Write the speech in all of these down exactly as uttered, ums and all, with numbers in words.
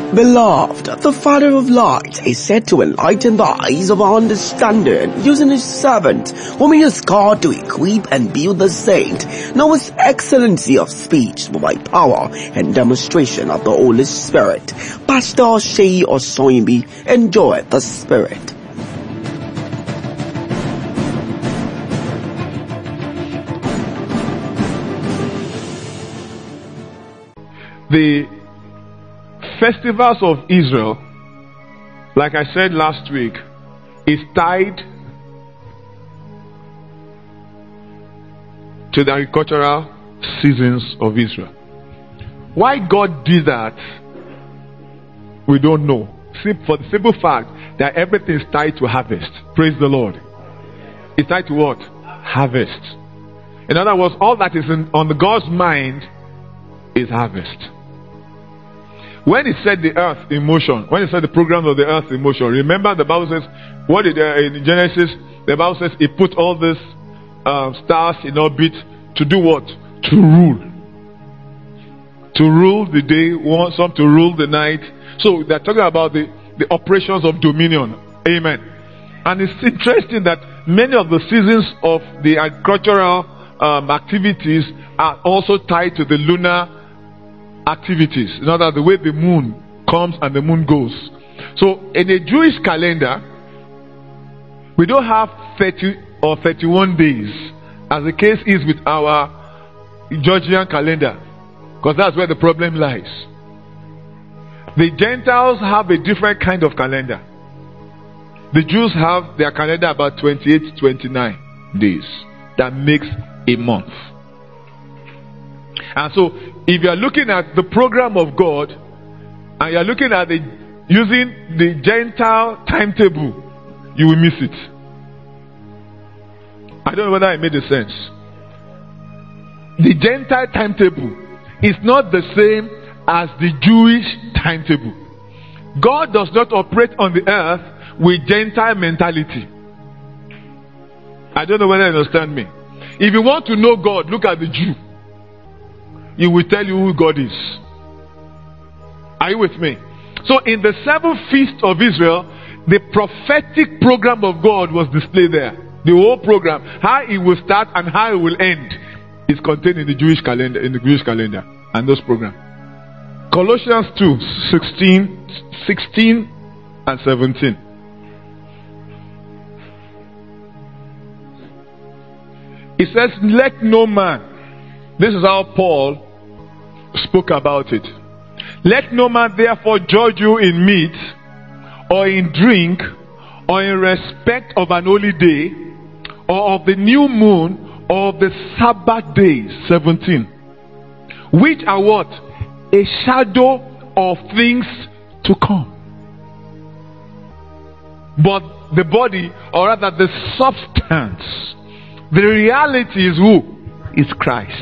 Beloved, the Father of lights is said to enlighten the eyes of our understanding using his servant, whom he has called to equip and build the saint. Now his excellency of speech by power and demonstration of the Holy Spirit. Pastor Sheyi Osoyinbi, enjoy the Spirit. The festivals of Israel, like I said last week, is tied to the agricultural seasons of Israel. Why God did that, we don't know. For the simple fact that everything is tied to harvest. Praise the Lord. It's tied to what? Harvest. In other words, all that is in, on the God's mind is harvest. When he set the earth in motion, when he set the programs of the earth in motion, remember the Bible says, what did uh, in Genesis, the Bible says he put all these uh, stars in orbit to do what? To rule. To rule the day, some to rule the night. So they're talking about the, the operations of dominion. Amen. And it's interesting that many of the seasons of the agricultural um, activities are also tied to the lunar activities. In other words, the way the moon comes and the moon goes. So in a Jewish calendar, we don't have thirty or thirty-one days, as the case is with our Georgian calendar, because that's where the problem lies. The Gentiles have a different kind of calendar. The Jews have their calendar about twenty-eight, twenty-nine days. That makes a month. And so, if you are looking at the program of God, and you are looking at the using the Gentile timetable, you will miss it. I don't know whether I made a sense. The Gentile timetable is not the same as the Jewish timetable. God does not operate on the earth with Gentile mentality. I don't know whether you understand me. If you want to know God, look at the Jew. He will tell you who God is. Are you with me? So in the seventh feast of Israel, the prophetic program of God was displayed there. The whole program, how it will start and how it will end, is contained in the Jewish calendar, in the Jewish calendar, and those programs. Colossians two, sixteen, sixteen and seventeen. It says, let no man, this is how Paul spoke about it. Let no man therefore judge you in meat, or in drink, or in respect of an holy day, or of the new moon, or of the Sabbath days. seventeen. Which are what? A shadow of things to come. But the body, or rather the substance, the reality is who? Is Christ.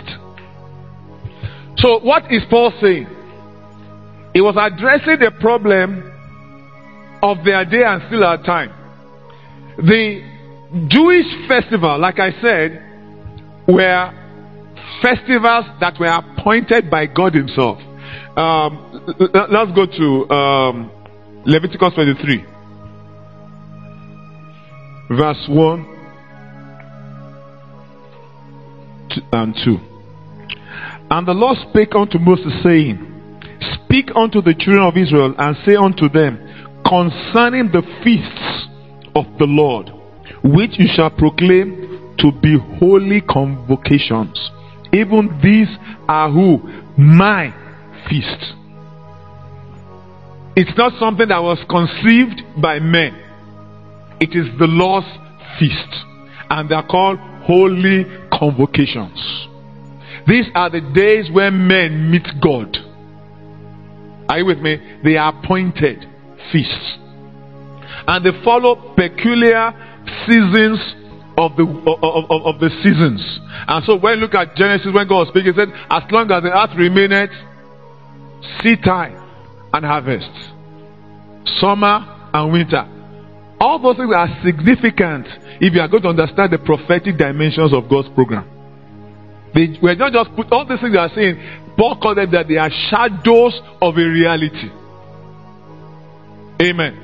So what is Paul saying? He was addressing the problem of their day and still our time. The Jewish festival, like I said, were festivals that were appointed by God himself. Um, let's go to um, Leviticus twenty-three. Verse one and two. And the Lord spake unto Moses, saying, speak unto the children of Israel, and say unto them, concerning the feasts of the Lord, which you shall proclaim to be holy convocations. Even these are who? My feast. It's not something that was conceived by men. It is the Lord's feast. And they are called holy convocations. These are the days when men meet God. Are you with me? They are appointed feasts. And they follow peculiar seasons of the of, of, of the seasons. And so when you look at Genesis, when God was speaking, he said, as long as the earth remaineth, seed time and harvest, summer and winter. All those things are significant if you are going to understand the prophetic dimensions of God's program. They were not just put all these things they are saying. Paul called them that they are shadows of a reality. Amen.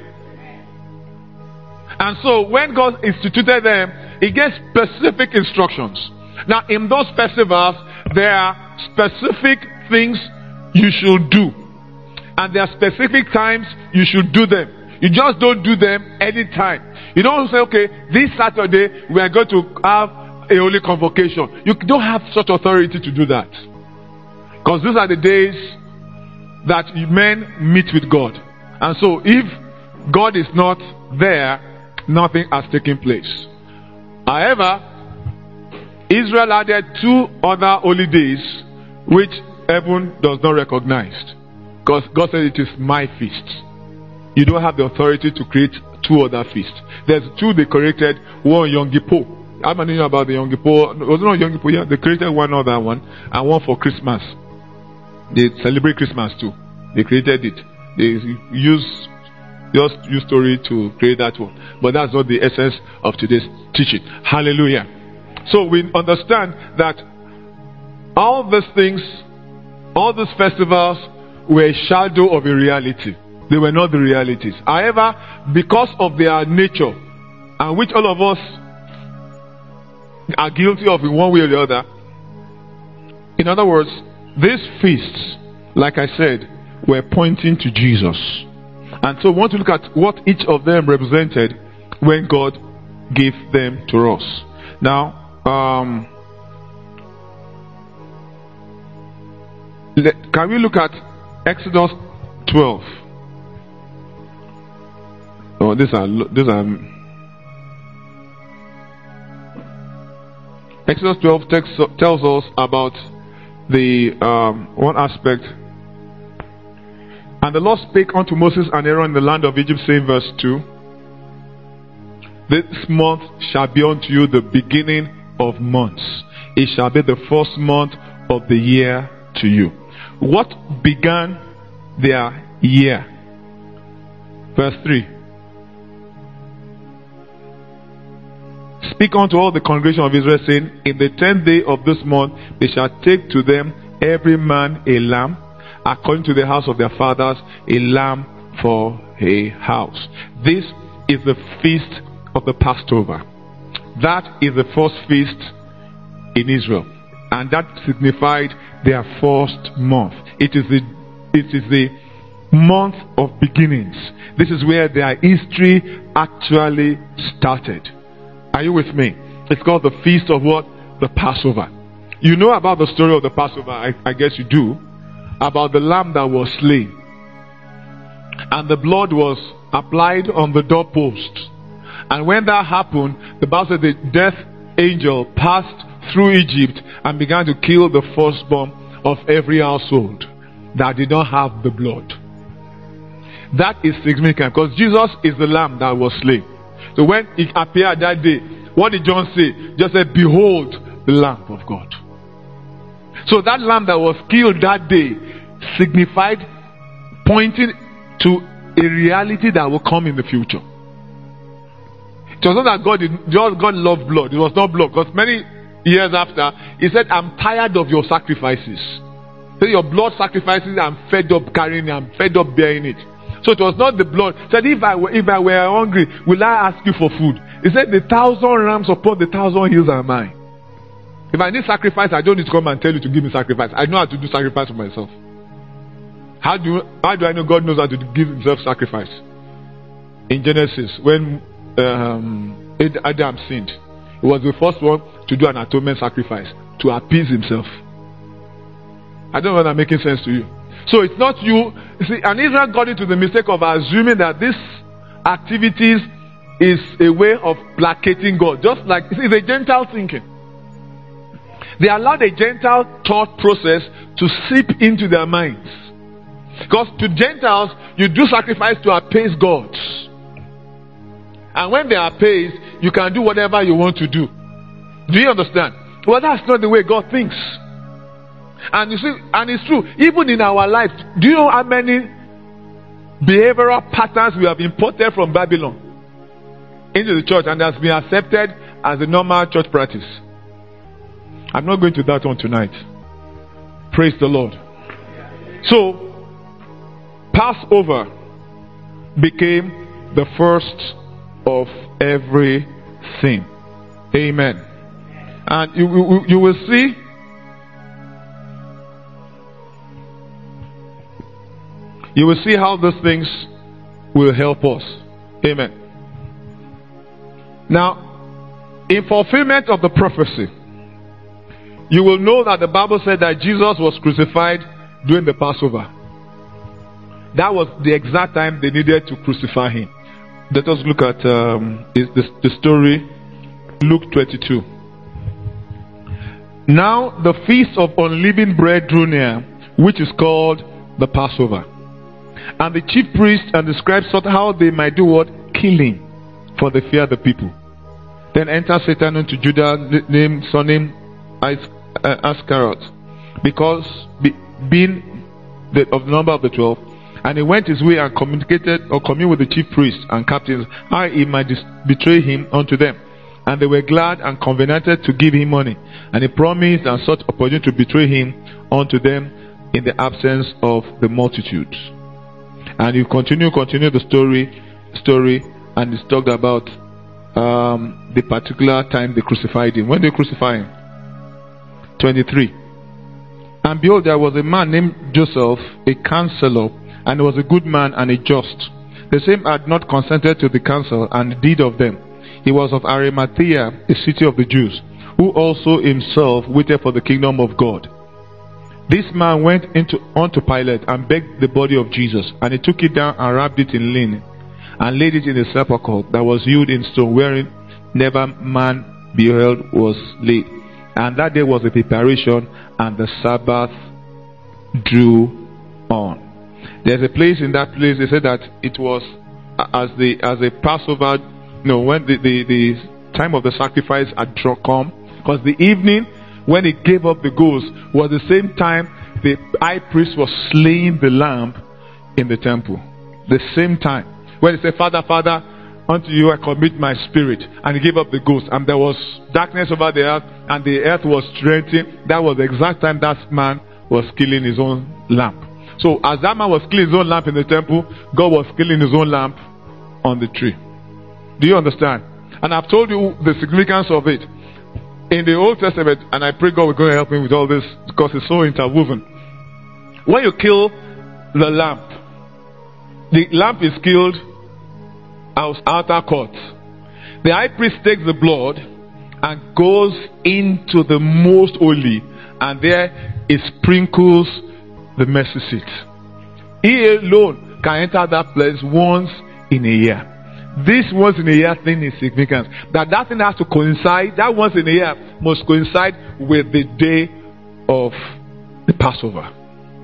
And so when God instituted them, He gave specific instructions. Now in those festivals, there are specific things you should do. And there are specific times you should do them. You just don't do them anytime. You don't say, okay, this Saturday we are going to have a holy convocation. You don't have such authority to do that. Because these are the days that men meet with God. And so if God is not there, nothing has taken place. However, Israel added two other holy days which heaven does not recognize. Because God said it is my feast. You don't have the authority to create two other feasts. There's two they created, one Yom Kippur. How many know about the Yom Kippur? It was not Yom Kippur, yeah. They created one other one, and one for Christmas. They celebrate Christmas too. They created it. They use just use story to create that one. But that's not the essence of today's teaching. Hallelujah. So we understand that all these things, all these festivals were a shadow of a reality. They were not the realities. However, because of their nature, and which all of us are guilty of in one way or the other, in other words, these feasts, like I said, were pointing to Jesus. And so we want to look at what each of them represented when God gave them to us. Now, um, let, can we look at Exodus twelve? Oh, these are these are Exodus twelve text, tells us about the um, one aspect. And the Lord spake unto Moses and Aaron in the land of Egypt, saying, verse two, this month shall be unto you the beginning of months. It shall be the first month of the year to you. What began their year? Verse three. Speak unto all the congregation of Israel, saying, in the tenth day of this month they shall take to them every man a lamb, according to the house of their fathers, a lamb for a house. This is the feast of the Passover. That is the first feast in Israel, and that signified their first month. It is the it is the month of beginnings. This is where their history actually started. Are you with me? It's called the feast of what? The Passover. You know about the story of the Passover, I, I guess you do, about the lamb that was slain, and the blood was applied on the doorpost. And when that happened, the Bible said the death angel passed through Egypt and began to kill the firstborn of every household that did not have the blood. That is significant, because Jesus is the lamb that was slain. So when he appeared that day, what did John say? Just said, behold the Lamb of God. So that lamb that was killed that day signified, pointing to a reality that will come in the future. It was not that God did, just God loved blood. It was not blood, because many years after, he said, I'm tired of your sacrifices. So your blood sacrifices, I'm fed up carrying it, I'm fed up bearing it. So it was not the blood. He said, if I were, if I were hungry, will I ask you for food? He said, the thousand rams upon the thousand hills are mine. If I need sacrifice, I don't need to come and tell you to give me sacrifice. I know how to do sacrifice for myself. How do, how do I know God knows how to give himself sacrifice? In Genesis, when um, Adam sinned, he was the first one to do an atonement sacrifice to appease himself. I don't know if I'm making sense to you. So it's not you. You see, and Israel got into the mistake of assuming that this activities is a way of placating God. Just like, it's a Gentile thinking. They allowed a Gentile thought process to seep into their minds. Because to Gentiles, you do sacrifice to appease God. And when they are appeased, you can do whatever you want to do. Do you understand? Well, that's not the way God thinks. And you see, and it's true, even in our life, do you know how many behavioral patterns we have imported from Babylon into the church and has been accepted as a normal church practice? I'm not going to that one tonight. Praise the Lord. So, Passover became the first of everything. Amen. And you, you, you will see you will see how those things will help us. Amen. Now, in fulfillment of the prophecy, you will know that the Bible said that Jesus was crucified during the Passover. That was the exact time they needed to crucify him. Let us look at um, is the, the story, Luke twenty-two. Now the feast of unleavened bread drew near, which is called the Passover. And the chief priests and the scribes sought how they might do what? Kill him, for they feared the people. Then entered Satan into Judah, named surnamed Iscariot, because be, being the, of the number of the twelve, and he went his way and communicated or communed with the chief priests and captains how he might dis- betray him unto them. And they were glad and covenanted to give him money. And he promised and sought opportunity to betray him unto them in the absence of the multitude. And you continue, continue the story, story, and it's talked about um, the particular time they crucified him. When they crucified him? twenty-three. And behold, there was a man named Joseph, a counselor, and he was a good man and a just. The same had not consented to the counsel and the deed of them. He was of Arimathea, a city of the Jews, who also himself waited for the kingdom of God. This man went into unto Pilate and begged the body of Jesus, and he took it down and wrapped it in linen, and laid it in a sepulchre that was hewed in stone, wherein never man beheld was laid. And that day was a preparation, and the Sabbath drew on. There's a place in that place, they said that it was as the as a Passover, you know, when the, the, the time of the sacrifice had come, because the evening when he gave up the ghost was the same time the high priest was slaying the lamb in the temple. The same time. When he said, Father, Father, unto you I commit my spirit. And he gave up the ghost. And there was darkness over the earth, and the earth was trembling. That was the exact time that man was killing his own lamb. So as that man was killing his own lamb in the temple, God was killing his own lamb on the tree. Do you understand? And I've told you the significance of it. In the Old Testament, and I pray God will go and help me with all this because it's so interwoven. When you kill the lamb, the lamb is killed out outer court. The high priest takes the blood and goes into the most holy, and there it sprinkles the mercy seat. He alone can enter that place once in a year. This once in a year thing is significant. That that thing has to coincide, that once in a year must coincide with the day of the Passover.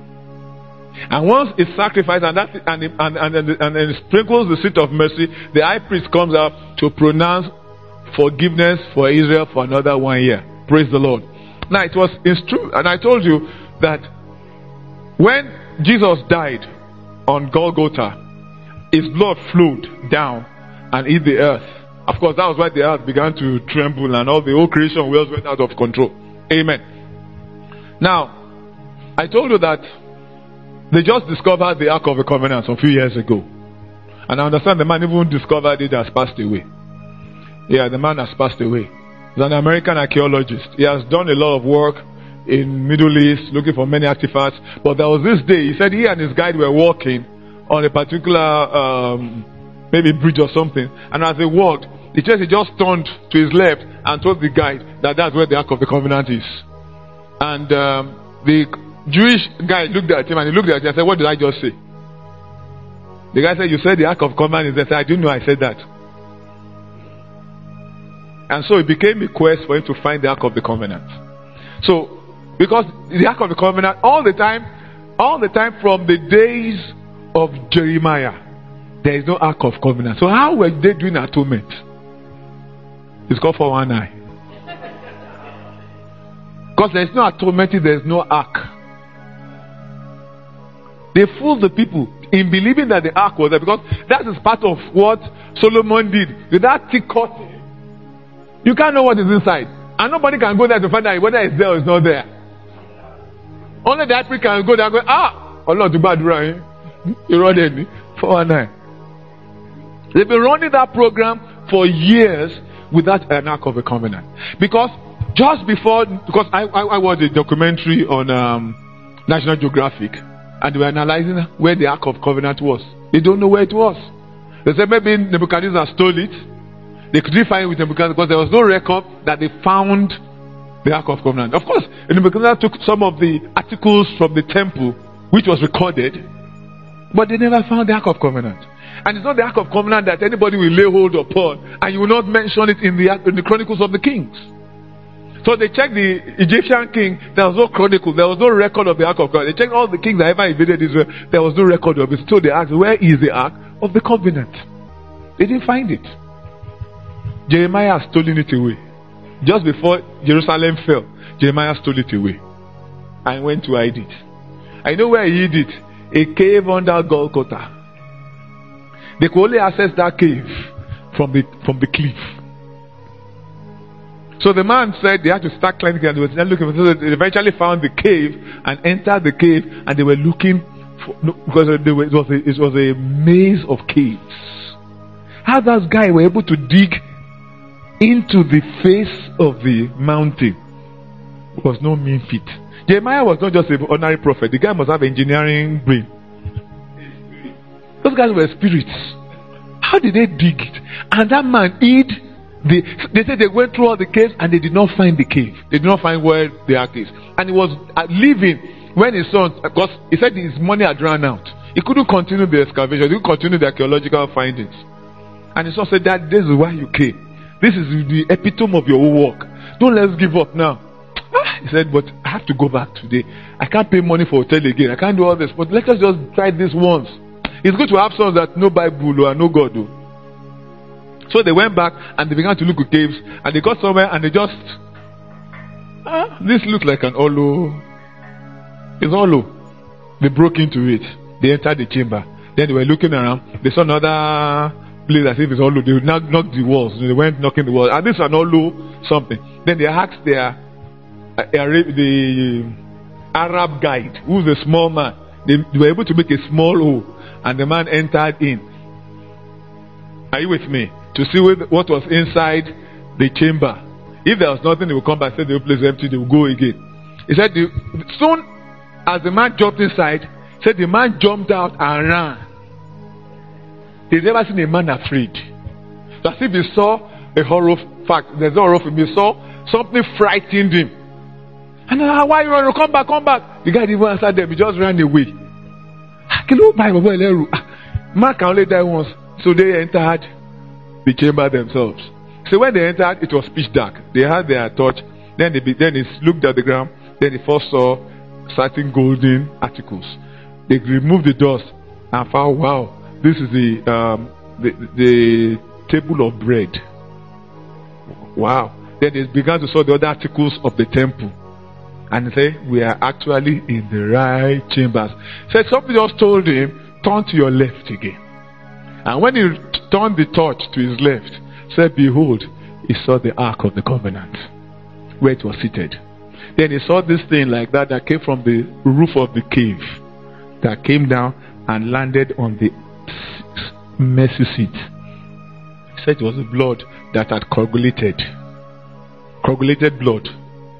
And once it's sacrificed and that and it, and, and, and, and it sprinkles the seat of mercy, the high priest comes out to pronounce forgiveness for Israel for another one year. Praise the Lord. Now it was it's true, and I told you that when Jesus died on Golgotha, his blood flowed down and hit the earth. Of course, that was why the earth began to tremble and all the whole creation world went out of control. Amen. Now, I told you that they just discovered the Ark of the Covenant a few years ago. And I understand the man even discovered it has passed away. Yeah, the man has passed away. He's an American archaeologist. He has done a lot of work in Middle East, looking for many artifacts. But there was this day, he said he and his guide were walking on a particular, um, maybe bridge or something. And as they walked, he just, he just turned to his left and told the guide that that's where the Ark of the Covenant is. And um, the Jewish guy looked at him and he looked at him and said, what did I just say? The guy said, you said the Ark of Covenant is there. I said, I didn't know I said that. And so it became a quest for him to find the Ark of the Covenant. So, because the Ark of the Covenant, all the time, all the time from the days of Jeremiah, there is no Ark of Covenant. So how were they doing atonement? It's called four one nine. Because there is no atonement, there is no Ark. They fooled the people in believing that the Ark was there, because that is part of what Solomon did. With that thick curtain, you can't know what is inside. And nobody can go there to find out whether it's there or it's not there. Only the high priest can go there and go, ah, Allah to bad right. You run in four one nine. They've been running that program for years without an Ark of the Covenant. Because just before, because I, I, I watched a documentary on um, National Geographic, and they were analyzing where the Ark of Covenant was. They don't know where it was. They said maybe Nebuchadnezzar stole it. They couldn't find it with Nebuchadnezzar because there was no record that they found the Ark of Covenant. Of course, Nebuchadnezzar took some of the articles from the temple, which was recorded, but they never found the Ark of Covenant. And it's not the Ark of Covenant that anybody will lay hold upon, and you will not mention it in the, in the Chronicles of the Kings. So they checked the Egyptian king, there was no chronicle, there was no record of the Ark of God. They checked all the kings that ever invaded Israel, there was no record of it. So they asked, where is the Ark of the Covenant? They didn't find it. Jeremiah had stolen it away. Just before Jerusalem fell, Jeremiah stole it away and went to hide it. I know where he hid it. A cave under Golgotha. They could only access that cave from the from the cliff. So the man said they had to start climbing and they were looking. So they eventually found the cave and entered the cave, and they were looking for, no, because they were, it was a, it was a maze of caves. How those guys were able to dig into the face of the mountain was no mean feat. Jeremiah was not just an ordinary prophet. The guy must have engineering brain. Those guys were spirits. How did they dig it? And that man hid. The, they said they went through all the caves and they did not find the cave. They did not find where the ark is. And he was leaving when his son, because he said his money had run out. He couldn't continue the excavation. He couldn't continue the archaeological findings. And his son said, Dad, this is why you came. This is the epitome of your work. Don't let's give up now. Ah, he said, but I have to go back today. I can't pay money for hotel again. I can't do all this. But let us just try this once. It's good to have sons that no Bible or no God do. So they went back and they began to look at caves, and they got somewhere and they just, ah, this looks like an hollow. It's hollow. They broke into it. They entered the chamber. Then they were looking around. They saw another place as if it's hollow. They knocked, knocked the walls. They went knocking the walls. And this is an hollow something. Then they asked their, uh, the Arab guide, who's a small man. They, they were able to make a small hole, and the man entered in. Are you with me? To see what was inside the chamber. If there was nothing, they would come back and say the place is empty, they would go again. He said, the, soon as the man jumped inside, said the man jumped out and ran. He's never seen a man afraid. So as if he saw a horror fact, there's no horror for him. He saw something frightened him. And uh, why you run? Come back, come back. The guy didn't even answer them, he just ran away. Man can only die once. So they entered the chamber themselves. So when they entered, it was pitch dark. They had their torch. Then they be, then they looked at the ground. Then they first saw certain golden articles. They removed the dust and found, wow, this is the um, the, the table of bread. Wow. Then they began to saw the other articles of the temple, and they say, we are actually in the right chambers. So somebody just told him, turn to your left again. And when he turned the torch to his left, said, behold, he saw the Ark of the Covenant, where it was seated. Then he saw this thing like that that came from the roof of the cave, that came down and landed on the mercy seat. He said it was the blood that had coagulated. Coagulated blood.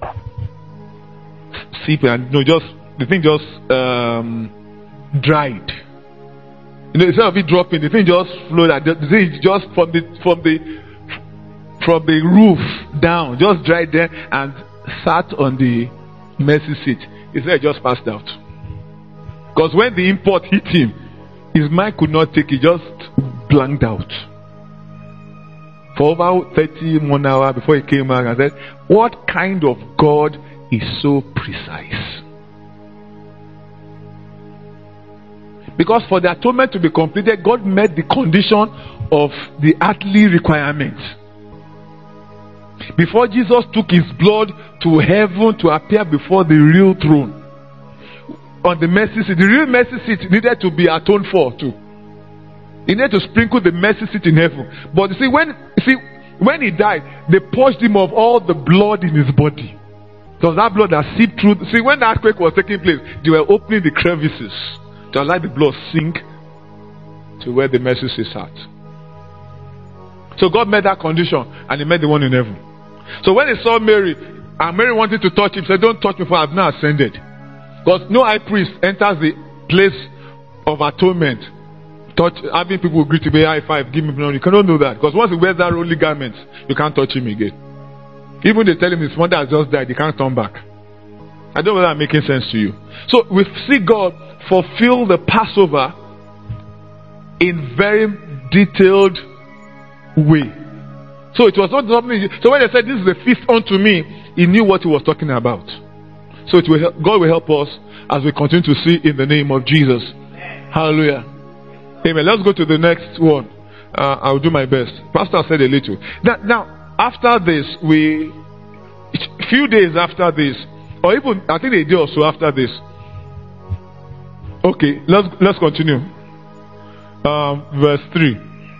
See, and no, just the thing just um, dried. You know, instead of it dropping, the thing just flowed. The thing just from the from the from the roof down, just dried there and sat on the mercy seat. He said it just passed out. Because when the import hit him, his mind could not take it, just blanked out. For over thirty one hours before he came back and said, what kind of God is so precise? Because for the atonement to be completed, God met the condition of the earthly requirements. Before Jesus took his blood to heaven to appear before the real throne, on the mercy seat, the real mercy seat needed to be atoned for too. He needed to sprinkle the mercy seat in heaven. But you see, when you see when he died, they purged him of all the blood in his body. It was that blood that seeped through. See, when the earthquake was taking place, they were opening the crevices to allow the blood sink to where the mercy seat sat. So God met that condition, and he met the one in heaven. So when he saw Mary, and Mary wanted to touch him, he said, don't touch me, for I have now ascended. Because no high priest enters the place of atonement, touch, having people greet him, high five, give me blood. You cannot do that. Because once he wears that holy garment, you can't touch him again. Even they tell him his mother has just died, he can't turn back. I don't know whether I'm making sense to you. So we see God fulfill the Passover in very detailed way. So it was not something. So when they said this is a feast unto me, he knew what he was talking about. So it will help, God will help us as we continue to see in the name of Jesus. Hallelujah. Amen. Let's go to the next one. Uh, I'll do my best. Pastor said a little. Now, now after this, we a few days after this, or even I think a day or so after this. Okay, let's let's continue. Um, verse three.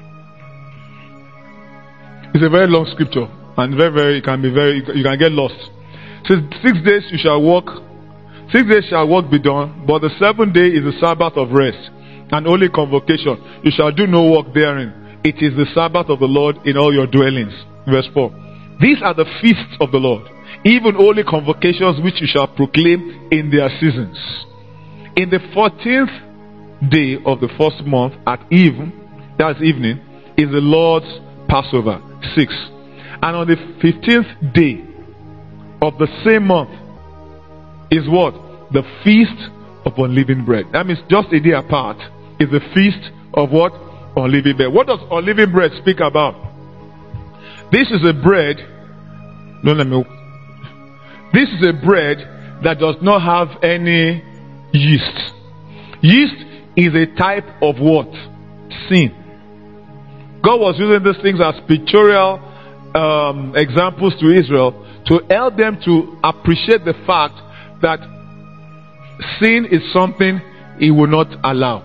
It's a very long scripture, and very, very, it can be very, you can get lost. It says, six days you shall walk, six days shall work be done, but the seventh day is the Sabbath of rest, and holy convocation. You shall do no work therein. It is the Sabbath of the Lord in all your dwellings. Verse four. These are the feasts of the Lord, even holy convocations which you shall proclaim in their seasons. In the fourteenth day of the first month at even, that's evening, is the Lord's Passover. Six. And on the fifteenth day of the same month is what? The feast of unleavened bread. That means just a day apart is the feast of what? Unleavened bread. What does unleavened bread speak about? This is a bread. No, let me. This is a bread that does not have any yeast. Yeast is a type of what? Sin. God was using these things as pictorial um, examples to Israel to help them to appreciate the fact that sin is something he will not allow.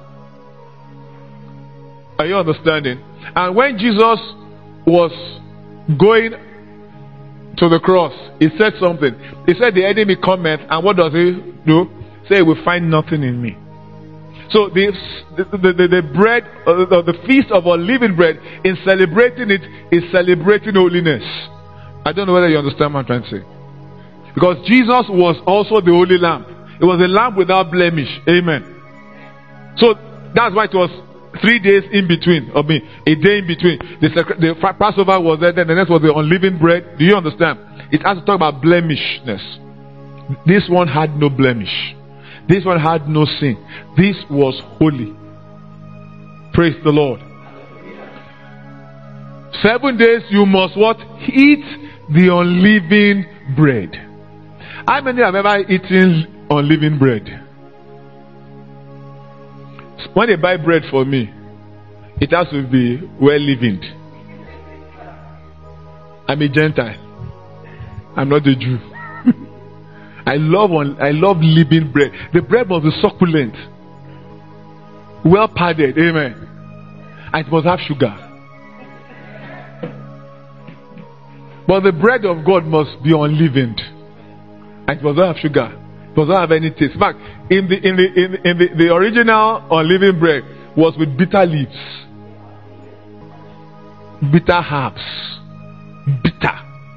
Are you understanding? And when Jesus was going to the cross, he said something. He said, the enemy cometh, and what does he do? Say, he will find nothing in me. So the, the, the, the bread, uh, the, the feast of unleavened bread, in celebrating it, is celebrating holiness. I don't know whether you understand what I'm trying to say. Because Jesus was also the holy lamb. It was a lamb without blemish. Amen. So that's why it was three days in between. I mean, a day in between. The, the Passover was there, then the next was the unleavened bread. Do you understand? It has to talk about blemishness. This one had no blemish. This one had no sin. This was holy. Praise the Lord. Seven days you must what? Eat the unleavened bread. How many have ever eaten unleavened bread? When they buy bread for me, it has to be well leavened. I'm a Gentile. I'm not a Jew. I love I love leavened bread. The bread must be succulent, well padded. Amen. And it must have sugar. But the bread of God must be unleavened, and it must not have sugar. It must not have any taste. In fact, in the in the in, in the, the original unleavened bread was with bitter leaves, bitter herbs, bitter.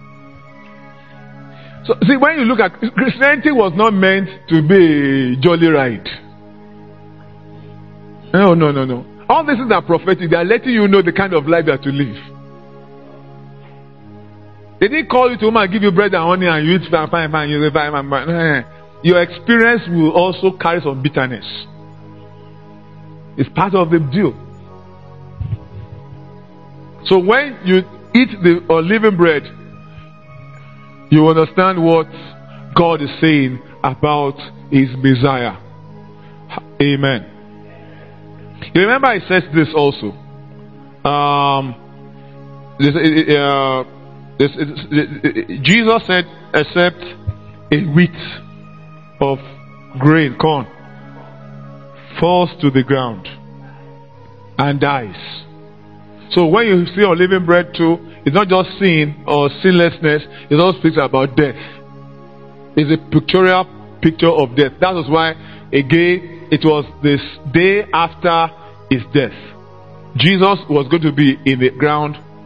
So see, when you look at Christianity, was not meant to be a jolly ride. No, no, no, no. All these things are prophetic. They are letting you know the kind of life you have to live. They didn't call you to come and give you bread and honey and you eat fine, fine, fine. You say fine, fine, fine. Your experience will also carry some bitterness. It's part of the deal. So when you eat the unleavened bread, you understand what God is saying about His Messiah. Amen. You remember He says this also. Um, this, uh, this, this, Jesus said, except a wheat of grain, corn, falls to the ground and dies. So when you see unleavened bread too, it's not just sin or sinlessness, it also speaks about death. It's a pictorial picture of death. That is why, again, it was this day after his death. Jesus was going to be in the ground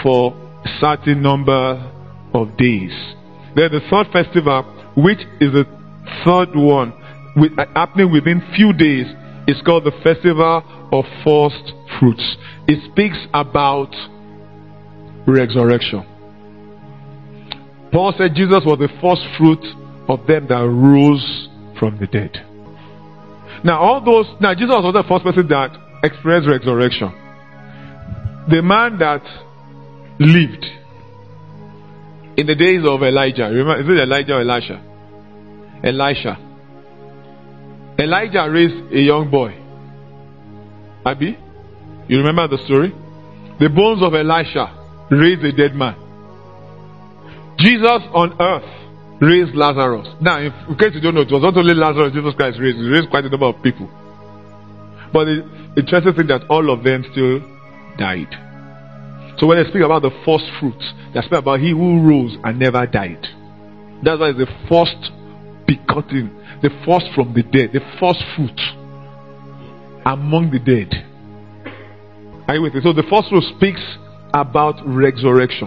for a certain number of days. Then the third festival, which is the third one, with, uh, happening within few days, is called the Festival of First Fruits. It speaks about resurrection. Paul said Jesus was the first fruit of them that rose from the dead. Now all those, now Jesus was the first person that experienced resurrection. The man that lived in the days of Elijah, remember, is it Elijah or Elisha? Elisha. Elijah raised a young boy. Abi, you remember the story? The bones of Elisha raised a dead man. Jesus on earth raised Lazarus. Now, in case you don't know, it was not only Lazarus Jesus Christ raised, he raised quite a number of people. But the interesting thing that all of them still died. So when they speak about the first fruits, they speak about he who rose and never died. That's why it's the first begotten, the first from the dead, the first fruit among the dead. Are you with me? So the first fruit speaks about resurrection.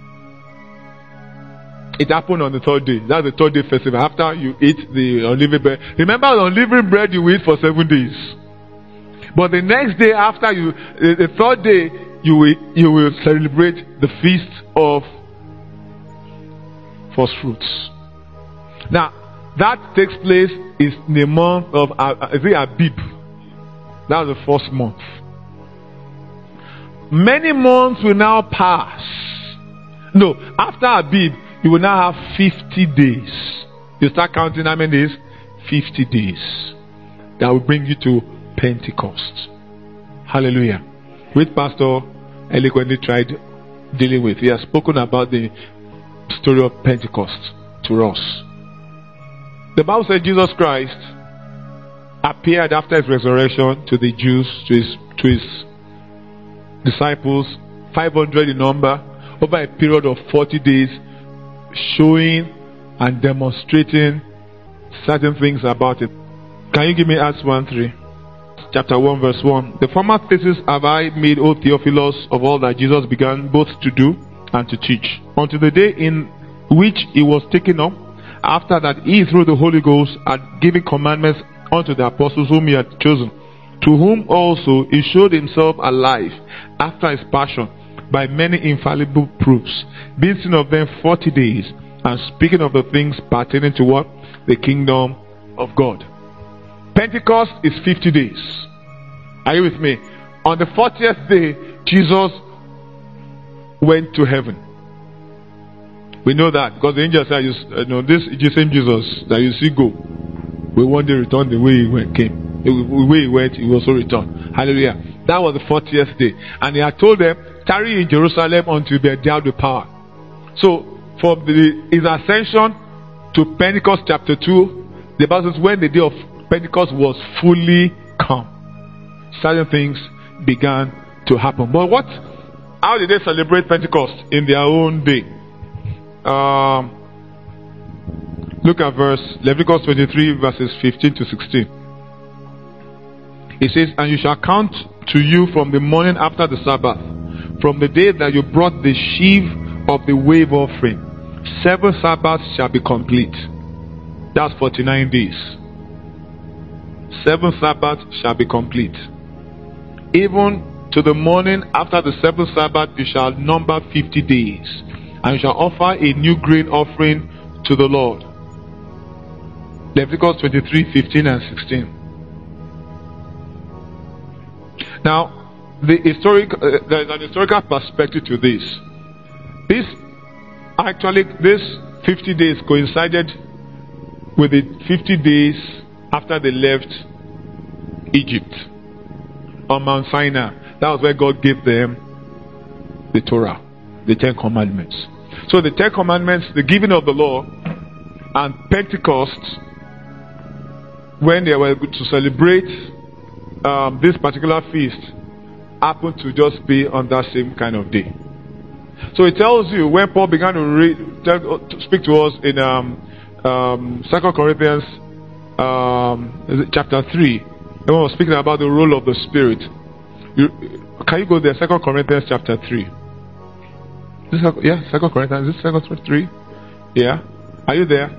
It happened on the third day. That's the third day festival. After you eat the unleavened bread. Remember, the unleavened bread you eat for seven days. But the next day after you, the third day, you will, you will celebrate the feast of first fruits. Now, that takes place is in the month of, is it Abib? That's the first month. Many months will now pass. No, after Abib, you will now have fifty days. You start counting how many days? fifty days. That will bring you to Pentecost. Hallelujah. Which Pastor eloquently tried dealing with. He has spoken about the story of Pentecost to us. The Bible says Jesus Christ appeared after his resurrection to the Jews, to his, to his disciples, five hundred in number, over a period of forty days, showing and demonstrating certain things about it. Can you give me Acts one three? Chapter one verse one. The former thesis have I made, O Theophilus, of all that Jesus began both to do and to teach, until the day in which he was taken up, after that he through the Holy Ghost had given commandments unto the apostles whom he had chosen, to whom also he showed himself alive after his passion by many infallible proofs, being seen of them forty days, and speaking of the things pertaining to what? The kingdom of God. Pentecost is fifty days. Are you with me? On the fortieth day, Jesus went to heaven. We know that because the angel said, you know, this is the same Jesus that you see go, will one day return the way he went, came. The way he went, he will also return. Hallelujah. That was the fortieth day. And he had told them, tarry in Jerusalem until they are endowed with power. So, from the, his ascension to Pentecost chapter two, the Bible says when the day of Pentecost was fully come, certain things began to happen. But what? How did they celebrate Pentecost in their own day? Um, look at verse Leviticus twenty-three, verses fifteen to sixteen. It says, and you shall count to you from the morning after the Sabbath, from the day that you brought the sheaf of the wave offering, seven Sabbaths shall be complete. That's forty-nine days. Seven Sabbaths shall be complete. Even to the morning after the seventh Sabbath, you shall number fifty days, and you shall offer a new grain offering to the Lord. Leviticus twenty-three, fifteen and sixteen. Now, the historic, uh, there is an historical perspective to this. This actually, this fifty days coincided with the fifty days after they left Egypt on Mount Sinai. That was where God gave them the Torah, the Ten Commandments. So the Ten Commandments, the giving of the law, and Pentecost, when they were to celebrate um, this particular feast, happened to just be on that same kind of day. So it tells you when Paul began to, read, tell, to speak to us in um, um, Second Corinthians um, chapter three, when he was speaking about the role of the Spirit. You, can you go there? Second Corinthians chapter three. This is, yeah, Second Corinthians. Is this Second three? Yeah. Are you there?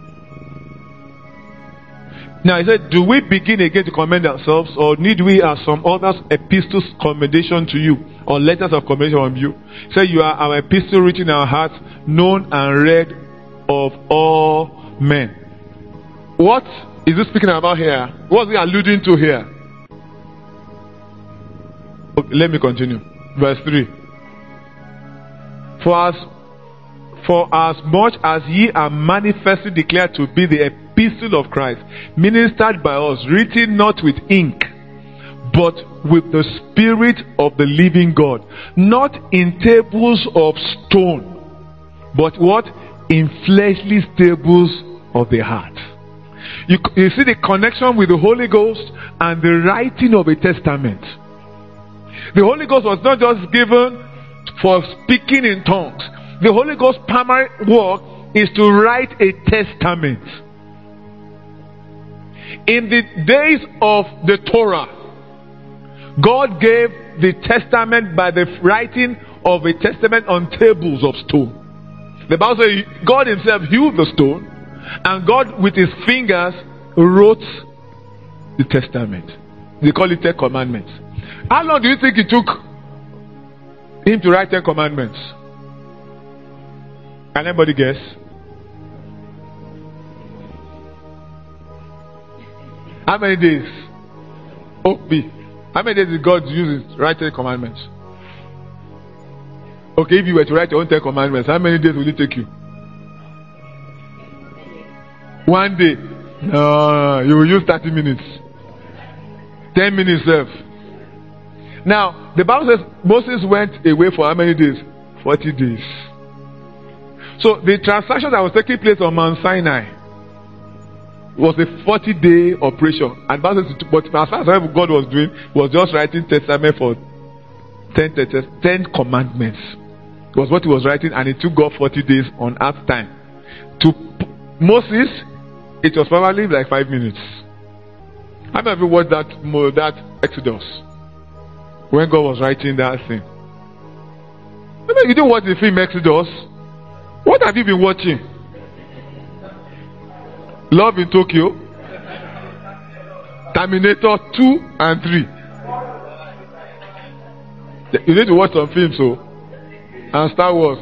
Now he said, do we begin again to commend ourselves, or need we, as some others, epistles commendation to you, or letters of commendation from you? Say, you are our epistle written in our hearts, known and read of all men. What is he speaking about here? What is he alluding to here? Okay, let me continue. Verse three. For as, for as much as ye are manifestly declared to be the epistle of Christ, ministered by us, written not with ink, but with the Spirit of the living God, not in tables of stone, but what? In fleshly tables of the heart. You, you see the connection with the Holy Ghost and the writing of a testament. The Holy Ghost was not just given for speaking in tongues. The Holy Ghost's primary work is to write a testament. In the days of the Torah, God gave the testament by the writing of a testament on tables of stone. The Bible says God himself hewed the stone, and God with his fingers wrote the testament. They call it Ten Commandments. How long do you think it took him to write Ten Commandments? Can anybody guess? How many days? O B. How many days did God use to write Ten Commandments? Okay, if you were to write your own Ten Commandments, how many days will it take you? One day. No, you will use thirty minutes. Ten minutes serve. Now, the Bible says Moses went away for how many days? Forty days. So the transaction that was taking place on Mount Sinai was a forty day operation. And Bible says, but as far as God was doing, was just writing testament for ten, ten, ten commandments. It was what he was writing, and it took God forty days on earth time. To Moses, it was probably like five minutes. How many of you watched that that Exodus? When God was writing that thing. You didn't watch the film Exodus. What have you been watching? Love in Tokyo, Terminator two and three. You need to watch some films, so and Star Wars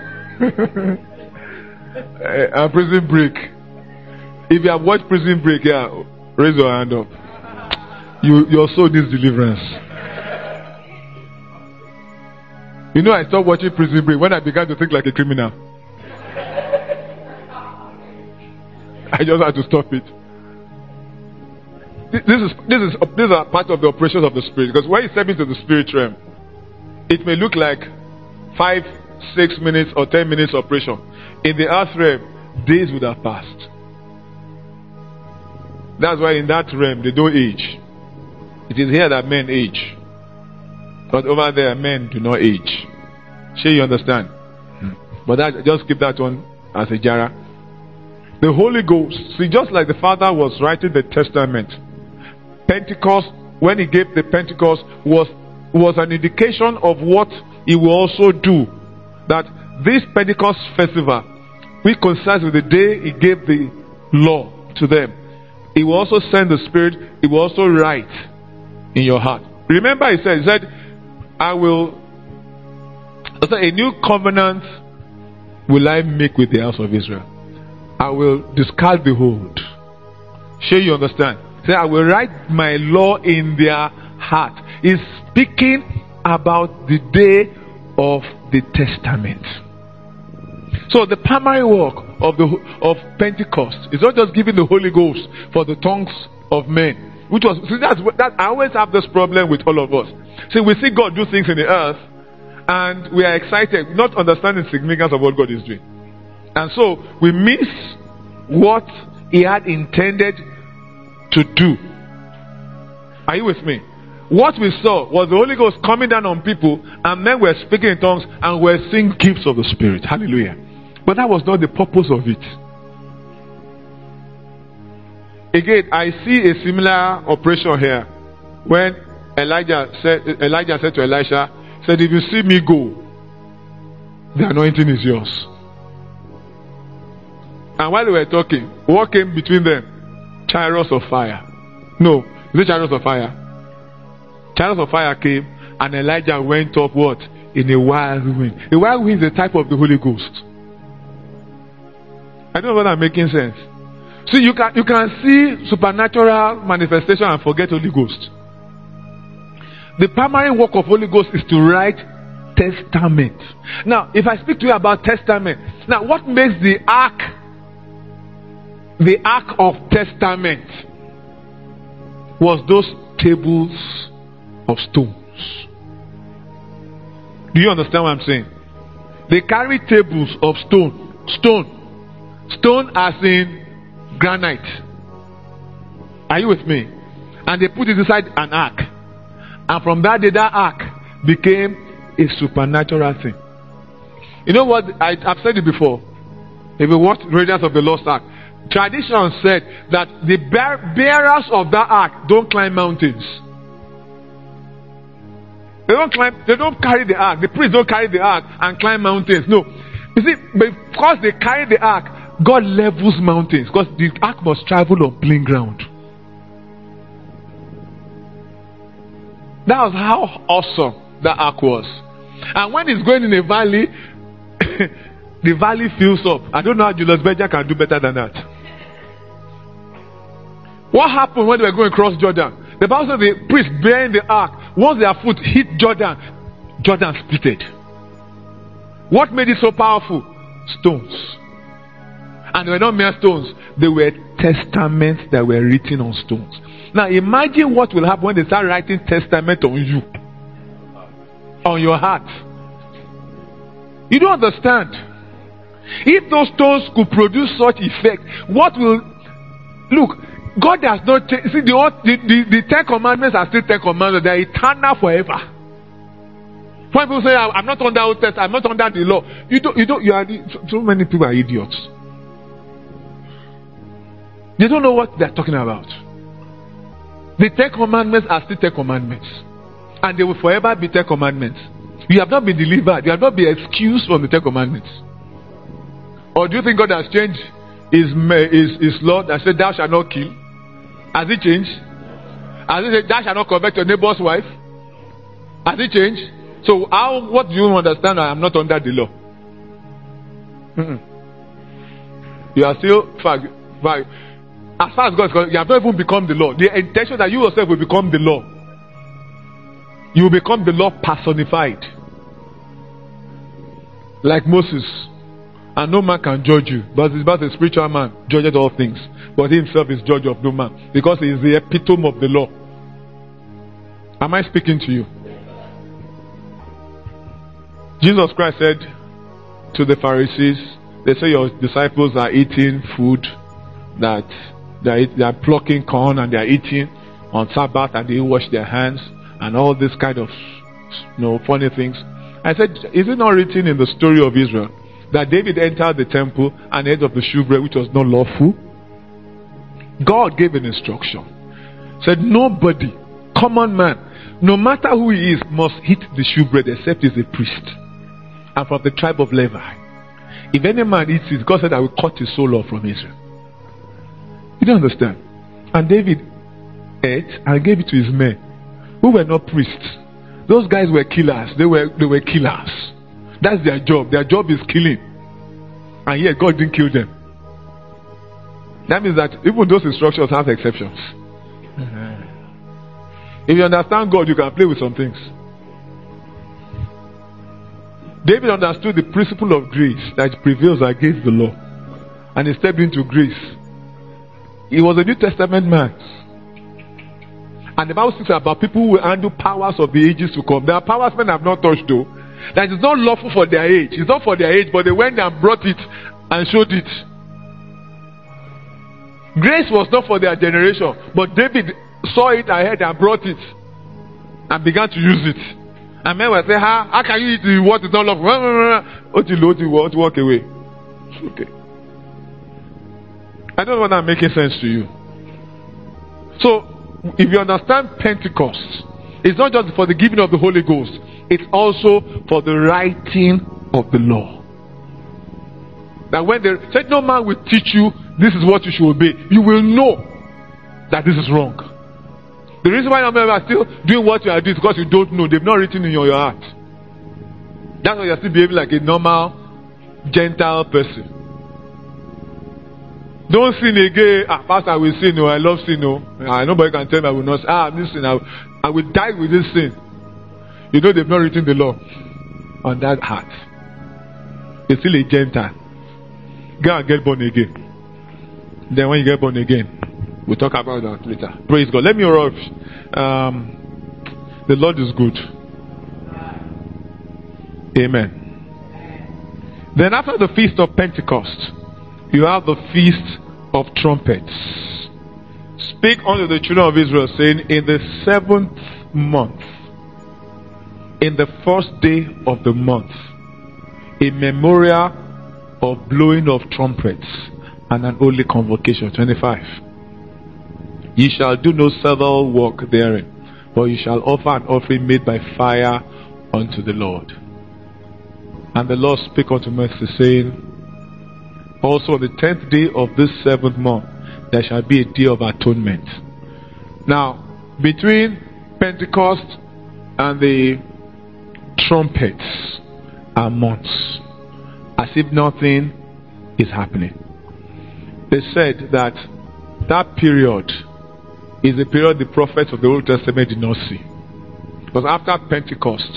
and Prison Break. If you have watched Prison Break, yeah, raise your hand up. You your soul needs deliverance. You know, I stopped watching Prison Break when I began to think like a criminal. I just had to stop it. This is this is these are part of the operations of the spirit. Because when you step into the spirit realm, it may look like five, six minutes or ten minutes operation. In the earth realm, days would have passed. That's why in that realm they don't age. It is here that men age, but over there men do not age. Sure, you understand? Hmm. But that, just keep that one as a jara. The Holy Ghost, see, just like the Father was writing the testament, Pentecost, when he gave the Pentecost, was was an indication of what he will also do. That this Pentecost festival, which coincides with the day he gave the law to them, he will also send the Spirit, he will also write in your heart. Remember, he said, he said, I will, I said, a new covenant will I make with the house of Israel. I will discard the old. Sure, you understand? Say, I will write my law in their heart. He's speaking about the day of the testament. So the primary work of the of Pentecost is not just giving the Holy Ghost for the tongues of men, which was see, that's that I always have this problem with all of us. See, we see God do things in the earth, and we are excited, not understanding the significance of what God is doing. And so we miss what he had intended to do. Are you with me? What we saw was the Holy Ghost coming down on people, and men were speaking in tongues and were seeing gifts of the Spirit. Hallelujah. But that was not the purpose of it. Again, I see a similar operation here. When Elijah said, Elijah said to Elisha, said, if you see me go, the anointing is yours. And while they were talking, what came between them? Chariots of fire. No, is it chariots of fire? Chariots of fire came, and Elijah went up what? In a wild wind. A wild wind is a type of the Holy Ghost. I don't know whether I'm making sense. See, you can you can see supernatural manifestation and forget Holy Ghost. The primary work of Holy Ghost is to write testament. Now, if I speak to you about testament, now what makes the ark the ark of testament was those tables of stones. Do you understand what I'm saying? They carry tables of stone. Stone. Stone as in granite. Are you with me? And they put it inside an ark. And from that day, that ark became a supernatural thing. You know what? I, I've said it before. If you watch Raiders of the Lost Ark, tradition said that the bear, bearers of that ark don't climb mountains. They don't climb, they don't carry the ark. The priests don't carry the ark and climb mountains. No. You see, because they carry the ark, God levels mountains. Because the ark must travel on plain ground. That was how awesome that ark was. And when it's going in a valley, the valley fills up. I don't know how Julius Berger can do better than that. What happened when they were going across Jordan? The Bible says the priests bearing the ark, once their foot hit Jordan, Jordan splitted. What made it so powerful? Stones. And they were not mere stones, they were testaments that were written on stones. Now imagine what will happen when they start writing testament on you, on your heart. You don't understand. If those stones could produce such effect, what will... Look, God has not... T- see, the, the, the, the Ten Commandments are still Ten Commandments. They are eternal forever. When people say, I'm not under Old Testament, I'm not under the law. You don't... You don't... You are... So, so many people are idiots. They don't know what they're talking about. The Ten Commandments are still Ten Commandments. And they will forever be Ten Commandments. You have not been delivered. You have not been excused from the Ten Commandments. Or do you think God has changed his, his, his law that said, thou shalt not kill? Has it changed? Has it said, thou shalt not covet your neighbor's wife? Has it changed? So how, what do you understand? I am not under the law. Mm-mm. You are still, as far as God is concerned, you have not even become the law. The intention that you yourself will become the law. You will become the law personified. Like Moses. And no man can judge you. But it's about a spiritual man, judges all things. But he himself is judge of no man. Because he is the epitome of the law. Am I speaking to you? Jesus Christ said to the Pharisees, they say your disciples are eating food that they are, they are plucking corn and they are eating on Sabbath and they wash their hands and all this kind of, you know, funny things. I said, is it not written in the story of Israel that David entered the temple and ate of the shewbread which was not lawful? God gave an instruction. Said nobody, common man, no matter who he is, must eat the shewbread except he is a priest and from the tribe of Levi. If any man eats it, God said, I will cut his soul off from Israel. You don't understand? And David ate and gave it to his men who were not priests. Those guys were killers. They were they were killers. That's their job. Their job is killing. And yet God didn't kill them. That means that even those instructions have exceptions. Mm-hmm. If you understand God, you can play with some things. David understood the principle of grace that prevails against the law. And he stepped into grace. He was a New Testament man. And the Bible speaks about people who will handle powers of the ages to come. There are powers men have not touched though. That is not lawful for their age. It's not for their age, but they went and brought it and showed it. Grace was not for their generation, but David saw it ahead and brought it and began to use it. And men will say, how, how can you eat what is not lawful? To walk away. Okay. I don't know whether I'm making sense to you. So, if you understand Pentecost, it's not just for the giving of the Holy Ghost, it's also for the writing of the law. That when they said no man will teach you this is what you should obey, you will know that this is wrong. The reason why some people are still doing what you are doing is because you don't know. They've not written in your, your heart. That's why you're still behaving like a normal, gentle person. Don't sin again. Ah, Pastor, I will sin. No, I love sin. No, ah, nobody can tell me I will not. Ah, this sin. I will, I will die with this sin. You know they've not written the law on that heart. You're still a Gentile. Go and get born again. Then when you get born again, we'll talk about that later. Praise God. Let me rush. Um, the Lord is good. Amen. Then after the feast of Pentecost, you have the feast of trumpets. Speak unto the children of Israel, saying, in the seventh month, in the first day of the month, a memorial of blowing of trumpets and an holy convocation. twenty-five. Ye shall do no servile work therein, but ye shall offer an offering made by fire unto the Lord. And the Lord spake unto Moses, saying, also on the tenth day of this seventh month, there shall be a day of atonement. Now, between Pentecost and the trumpets are months, as if nothing is happening. They said that that period is a period the prophets of the Old Testament did not see. Because after Pentecost,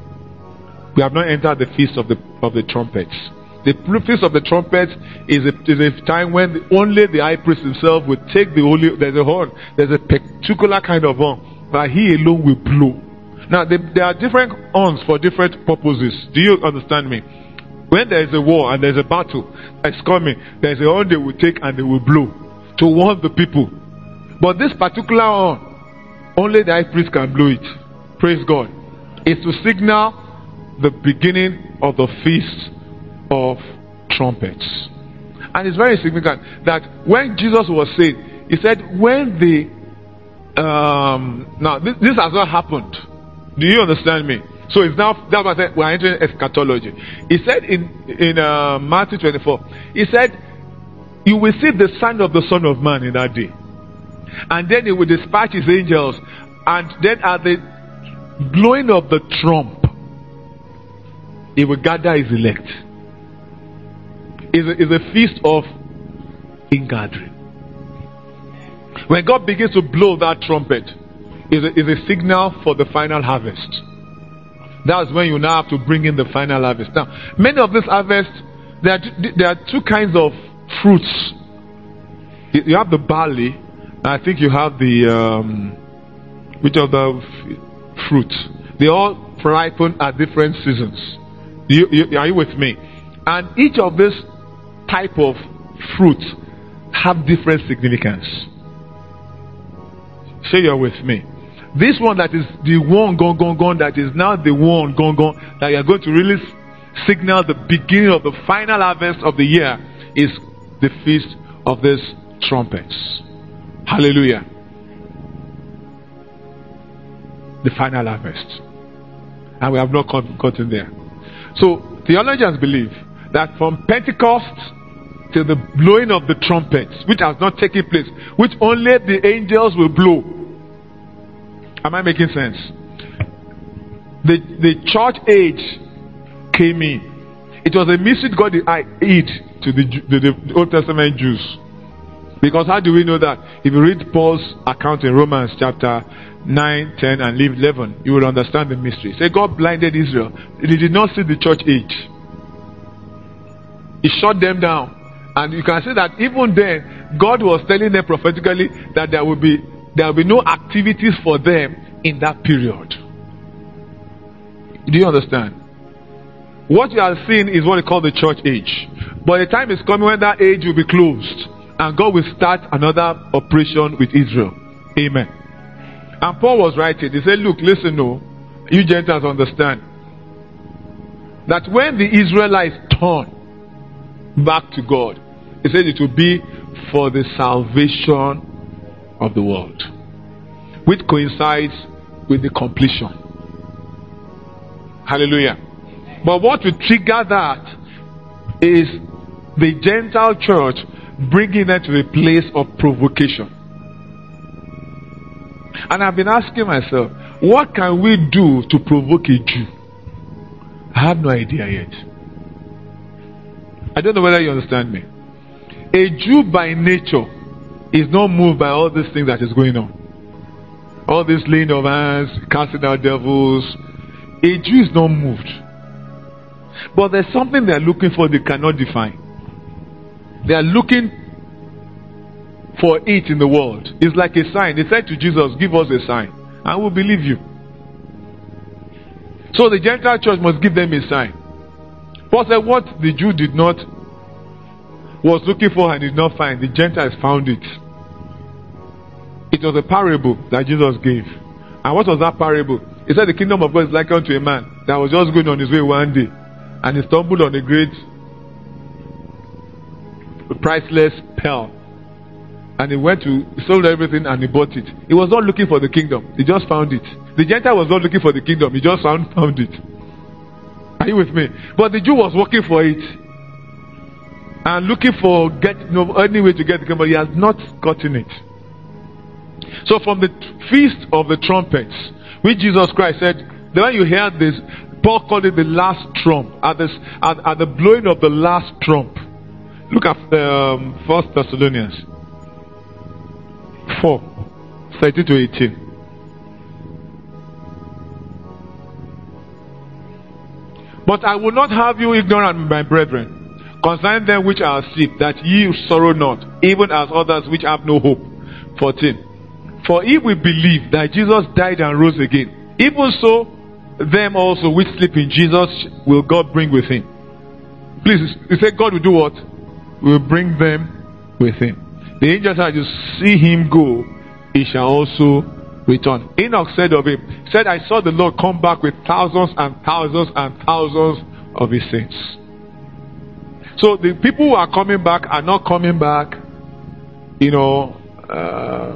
we have not entered the feast of the of the trumpets. The feast of the trumpets is a, is a time when the, only the high priest himself will take the holy. There's a horn. There's a particular kind of horn, but he alone will blow. Now they, there are different horns for different purposes. Do you understand me? When there is a war and there is a battle that's coming, there is a horn they will take and they will blow to warn the people. But this particular horn, only the high priest can blow it. Praise God. It's to signal the beginning of the feast of trumpets. And it's very significant that when Jesus was saying, he said, when the um now this, this has not happened. Do you understand me? So it's now that's why I said we're entering eschatology. He said in in uh, Matthew twenty-four, he said, you will see the sign of the Son of Man in that day, and then he will dispatch his angels, and then at the blowing of the trump, he will gather his elect. Is a, is a feast of ingathering. When God begins to blow that trumpet, is a, is a signal for the final harvest. That's when you now have to bring in the final harvest. Now, many of this harvest, there are, there are two kinds of fruits. You have the barley, and I think you have the um, which of the f- fruits. They all ripen at different seasons. You, you, are you with me? And each of these type of fruits have different significance. Say you're with me. This one that is the one gone gone gone that is now the one gone gone that you are going to really signal the beginning of the final harvest of the year is the feast of these trumpets. Hallelujah. The final harvest. And we have not gotten there. So theologians believe that from Pentecost till the blowing of the trumpets, which has not taken place, which only the angels will blow. Am I making sense? The the church age came in. It was a mystery God hid to the, the, the Old Testament Jews. Because how do we know that? If you read Paul's account in Romans chapter nine, ten and eleven, you will understand the mystery. Say God blinded Israel. He did not see the church age. He shut them down. And you can see that even then, God was telling them prophetically that there will be there will be no activities for them in that period. Do you understand? What you are seeing is what they call the church age. But the time is coming when that age will be closed. And God will start another operation with Israel. Amen. And Paul was writing. He said, look, listen, no. You Gentiles understand. That when the Israelites turn back to God, he said it will be for the salvation of the world, which coincides with the completion. Hallelujah. But what will trigger that is the Gentile church bringing them to a place of provocation. And I've been asking myself, what can we do to provoke a Jew? I have no idea yet. I don't know whether you understand me. A Jew by nature is not moved by all these things that is going on. All this laying of hands, casting out devils. A Jew is not moved. But there's something they're looking for they cannot define. They are looking for it in the world. It's like a sign. They said to Jesus, give us a sign, and we'll believe you. So the Gentile church must give them a sign. Paul said what the Jew did not, was looking for and did not find, the Gentiles found it. It was a parable that Jesus gave. And what was that parable? He said the kingdom of God is like unto a man that was just going on his way one day, and he stumbled on a great priceless pearl. And he went to, he sold everything and he bought it. He was not looking for the kingdom. He just found it. The Gentile was not looking for the kingdom. He just found, found it. Are you with me? But the Jew was working for it. And looking for get, you know, any way to get the kingdom. But he has not gotten it. So from the feast of the trumpets, which Jesus Christ said, the when you hear this, Paul called it the last trump. At, this, at, at the blowing of the last trump. Look at um, First Thessalonians four, thirteen to eighteen. But I will not have you ignorant, my brethren, concerning them which are asleep, that ye sorrow not, even as others which have no hope. fourteen. For if we believe that Jesus died and rose again, even so, them also which sleep in Jesus will God bring with him. Please, you say God will do what? Will bring them with him. The angel said, you see him go, he shall also return. Enoch said of him, said, I saw the Lord come back with thousands and thousands and thousands of his saints. So the people who are coming back are not coming back, you know, uh,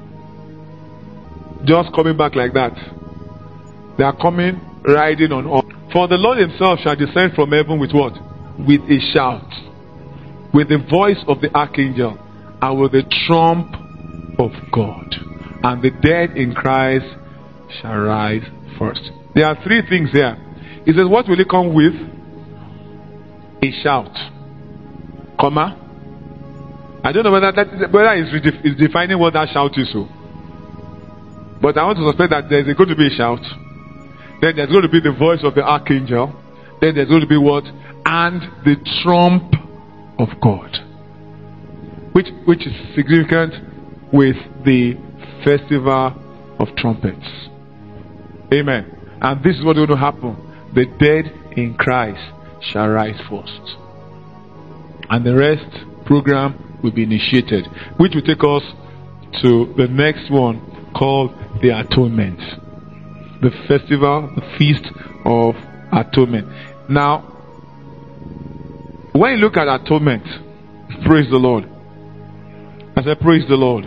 just coming back like that. They are coming riding on all. For the Lord himself shall descend from heaven with what? With a shout, with the voice of the archangel, and with the trump of God. And the dead in Christ shall rise first. There are three things here. He says, what will he come with? A shout. Comma. I don't know whether that whether it's defining what that shout is. So. But I want to suspect that there's going to be a shout. Then there's going to be the voice of the archangel. Then there's going to be what? And the trump of God. Which, which is significant with the festival of trumpets. Amen. And this is what is going to happen. The dead in Christ shall rise first. And the rest program will be initiated. Which will take us to the next one called the Atonement. The festival, the feast of atonement. Now, when you look at atonement, praise the Lord. I said, praise the Lord.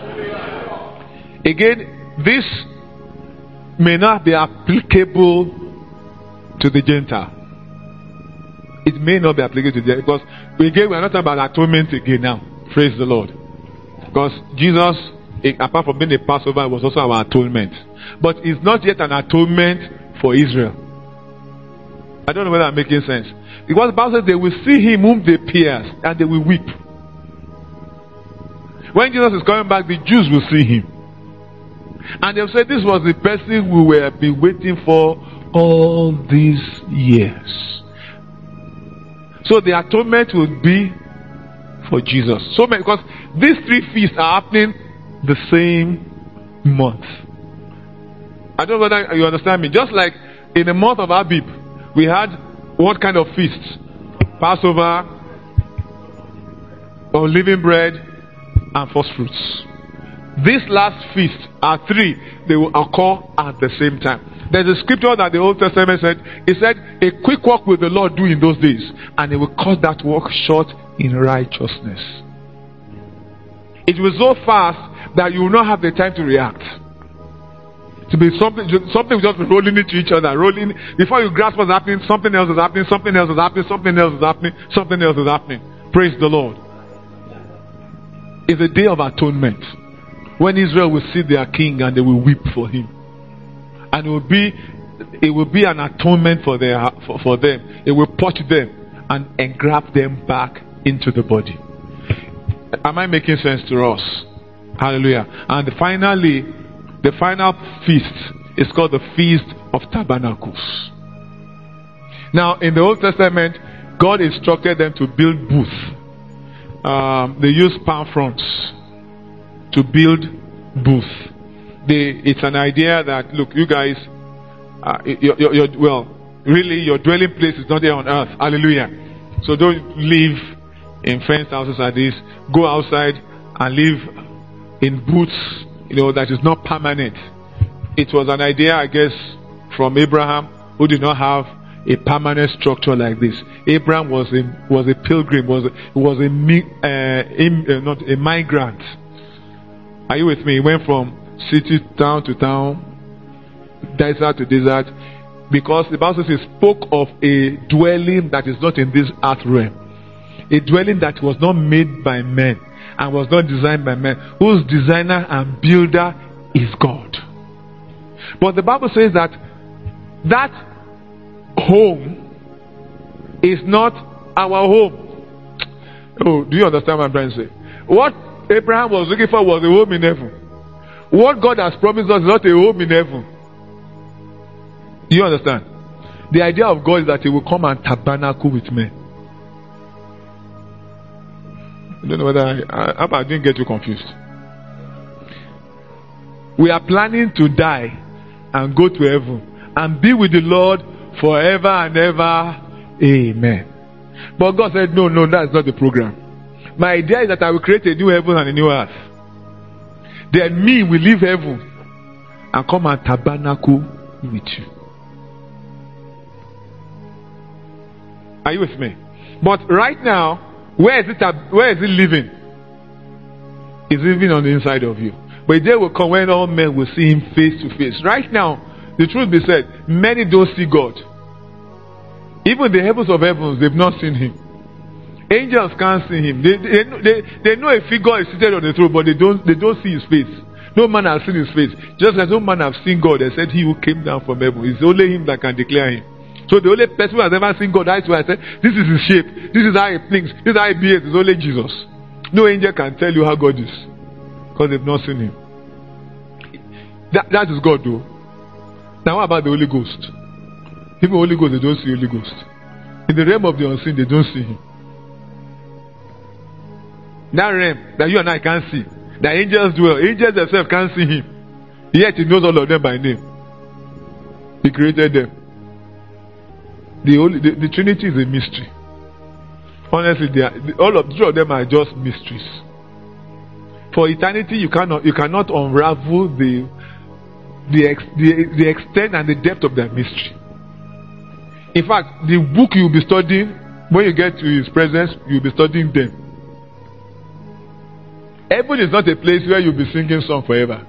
Again, this may not be applicable to the Gentile. It may not be applicable to the Gentile. Because, again, we are not talking about atonement again now. Praise the Lord. Because Jesus, apart from being a Passover, was also our atonement. But it's not yet an atonement for Israel. I don't know whether I'm making sense. Because the Bible says they will see him whom they pierced, and they will weep. When Jesus is coming back, the Jews will see him. And they'll say, this was the person we were been waiting for all these years. So the atonement will be for Jesus. So many, because these three feasts are happening the same month. I don't know whether you understand me. Just like in the month of Abib, we had what kind of feasts? Passover, unleavened bread, and first fruits. These last feasts are three. They will occur at the same time. There's a scripture that the Old Testament said. It said, a quick walk will the Lord do in those days, and he will cut that walk short in righteousness. It will so fast that you will not have the time to react. To be something, something will just be rolling into each other, rolling. Before you grasp what's happening, something else is happening, something else is happening, something else is happening, something else is happening. Praise the Lord. It's a day of atonement, when Israel will see their king and they will weep for him, and it will be, it will be an atonement for their for, for them. It will purge them and engraft them back into the body. Am I making sense to us? Hallelujah. And finally, the final feast is called the Feast of Tabernacles. Now, in the Old Testament, God instructed them to build booths. Um, they use palm fronds to build booths. They, it's an idea that, look, you guys, uh, you're, you're, you're, well, really, your dwelling place is not here on earth. Hallelujah. So don't live in fenced houses like this. Go outside and live in booths, you know, that is not permanent. It was an idea, I guess, from Abraham, who did not have a permanent structure like this. Abraham was a was a pilgrim, was a, was a uh, in, uh, not a migrant. Are you with me? He went from city town to town, desert to desert, because the Bible says he spoke of a dwelling that is not in this earth realm, a dwelling that was not made by men and was not designed by men, whose designer and builder is God. But the Bible says that that home is not our home. Oh, do you understand what I'm trying to say? What Abraham was looking for was a home in heaven. What God has promised us is not a home in heaven. Do you understand? The idea of God is that he will come and tabernacle with men. I don't know whether I, I, I didn't get you confused. We are planning to die and go to heaven and be with the Lord forever and ever. Amen. But God said, no, no, that's not the program. My idea is that I will create a new heaven and a new earth. Then me will leave heaven and come and tabernacle with you. Are you with me? But right now, where is it? Where is it living? It's living on the inside of you. But a day will come when all men will see him face to face. Right now, the truth be said, many don't see God. Even the heavens of heavens, they've not seen him. Angels can't see him. They, they, they, they know a figure is seated on the throne, but they don't, they don't see his face. No man has seen his face. Just as no man has seen God, they said he who came down from heaven. It's only him that can declare him. So the only person who has ever seen God, that's why I said, this is his shape, this is how he thinks, this is how he behaves, it's only Jesus. No angel can tell you how God is, because they've not seen him. That, that is God though. Now what about the Holy Ghost? Even Holy Ghost, they don't see Holy Ghost. In the realm of the unseen, they don't see him. That realm that you and I can't see, the angels dwell, angels themselves can't see him. Yet he knows all of them by name. He created them. The, Holy, the, the Trinity is a mystery. Honestly, they are, all of, all of them are just mysteries. For eternity, you cannot you cannot unravel the the, ex, the the extent and the depth of that mystery. In fact, the book you'll be studying, when you get to his presence, you'll be studying them. Heaven is not a place where you'll be singing song forever.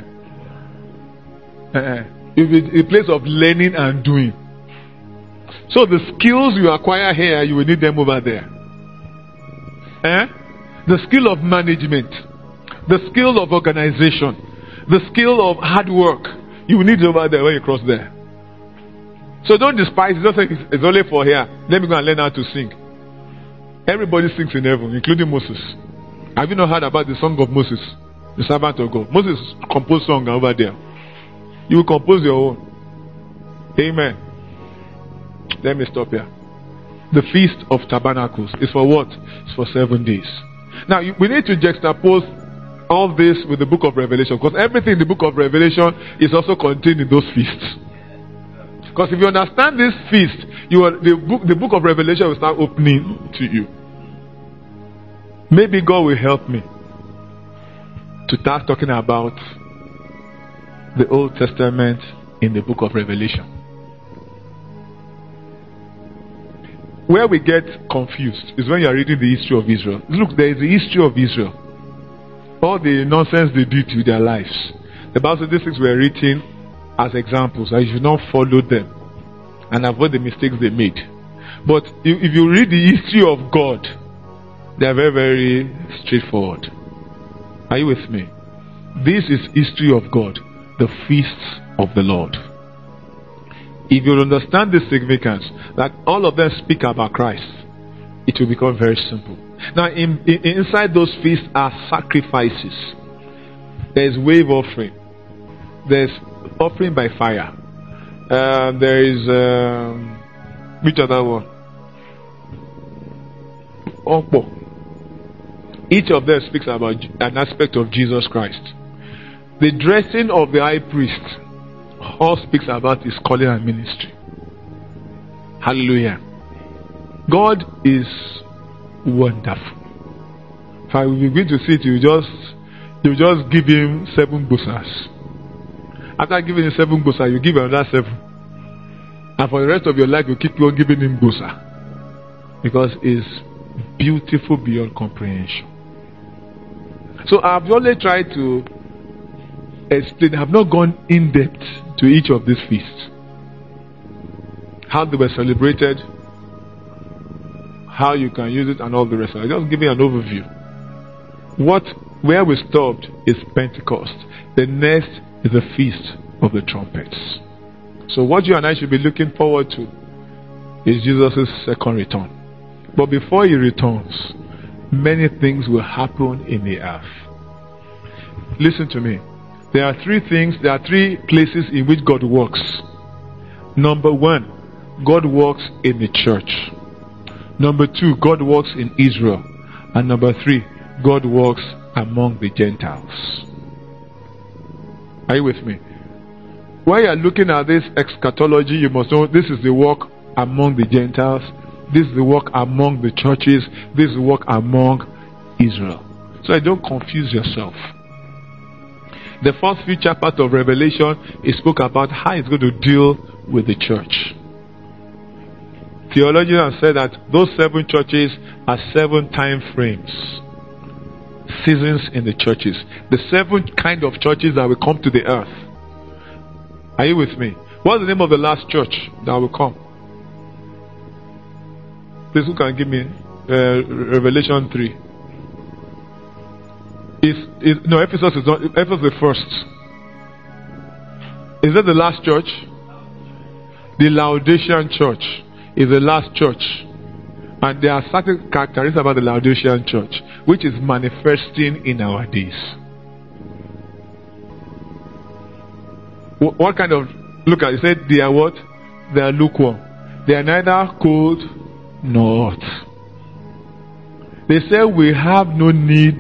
It'll be a place of learning and doing. So the skills you acquire here, you will need them over there. Eh? The skill of management, the skill of organization, the skill of hard work, you will need it over there when you cross there. So don't despise it. Don't think it's only for here. Let me go and learn how to sing. Everybody sings in heaven, including Moses. Have you not heard about the song of Moses, the servant of God? Moses composed song over there. You will compose your own. Amen. Let me stop here. The Feast of Tabernacles is for what? It's for seven days. Now, we need to juxtapose all this with the book of Revelation, because everything in the book of Revelation is also contained in those feasts. Because if you understand this feast, you are, the, book, the book of Revelation will start opening to you. Maybe God will help me to start talking about the Old Testament in the book of Revelation. Where we get confused is when you are reading the history of Israel. Look, there is the history of Israel. All the nonsense they did with their lives. The Bible says these things were written as examples, and you should not follow them and avoid the mistakes they made. But if, if you read the history of God, they are very, very straightforward. Are you with me? This is history of God, the feasts of the Lord. If you understand the significance that all of them speak about Christ, it will become very simple. Now, in, in, inside those feasts are sacrifices. There is wave offering. There is offering by fire. Uh, there is um, which other one? Okpo. Each of them speaks about an aspect of Jesus Christ. The dressing of the high priest all speaks about his calling and ministry. Hallelujah. God is wonderful. If I will begin to see it, you just you just give him seven bosas. After giving him seven bosa, you give another seven. And for the rest of your life, you keep on giving him bosa. Because it's beautiful beyond comprehension. So I've only tried to explain, I've not gone in depth to each of these feasts. How they were celebrated, how you can use it, and all the rest. I'll just give you an overview. What, where we stopped is Pentecost. The next is the Feast of the Trumpets. So what you and I should be looking forward to is Jesus' second return. But before he returns, many things will happen in the earth. Listen to me. There are three things, there are three places in which God works. Number one, God works in the church. Number two, God works in Israel. And number three, God works among the Gentiles. Are you with me? While you are looking at this eschatology, you must know this is the work among the Gentiles. This is the work among the churches. This is the work among Israel. So don't confuse yourself. The first few chapters of Revelation, it spoke about how it's going to deal with the church. Theologians have said that those seven churches are seven time frames, seasons in the churches. The seven kind of churches that will come to the earth. Are you with me? What's the name of the last church that will come? Please, who can give me uh, Revelation three? Is, is no Ephesus is not Ephesus is the first. Is that the last church? The Laodicean church is the last church, and there are certain characteristics about the Laodicean church which is manifesting in our days. What, what kind of look at? It said they are what? They are lukewarm. They are neither cold nor hot. They say we have no need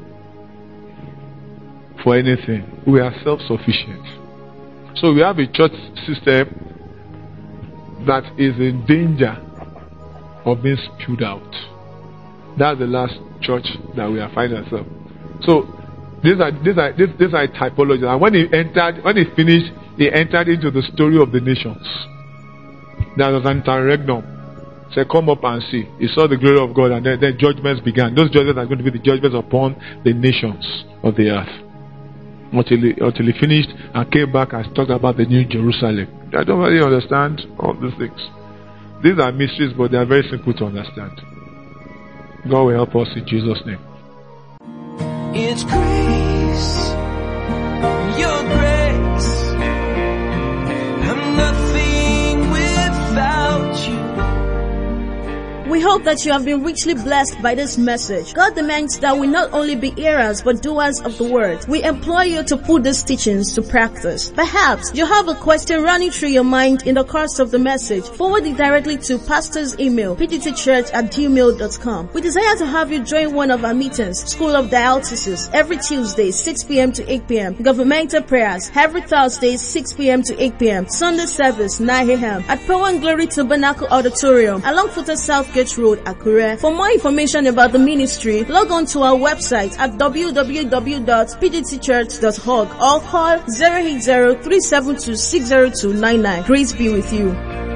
for anything. We are self-sufficient. So we have a church system that is in danger of being spewed out. That's the last church that we are finding ourselves. So these are these are these, these are typologies. And when he entered, when he finished, he entered into the story of the nations. There was an interregnum. Said, come up and see. He saw the glory of God, and then, then judgments began. Those judgments are going to be the judgments upon the nations of the earth. Until he, until he finished and came back and talked about the new Jerusalem. I don't really understand all these things. These are mysteries, but they are very simple to understand. God will help us in Jesus' name. It's grace, your grace. I'm nothing without you. We hope that you have been richly blessed by this message. God demands that we not only be hearers but doers of the word. We implore you to put these teachings to practice. Perhaps you have a question running through your mind in the course of the message. Forward it directly to pastor's email, p d t church at gmail dot com. We desire to have you join one of our meetings, School of Dialysis, every Tuesday, six p.m. to eight p.m. Governmental prayers, every Thursday, six p.m. to eight p.m. Sunday service, nine a.m. at Power and Glory Tabernacle Auditorium, along Footer Southgate Road, Akure. For more information about the ministry, log on to our website at w w w dot p d t church dot org or call zero eight zero, three seven two, six zero two nine nine. Grace be with you.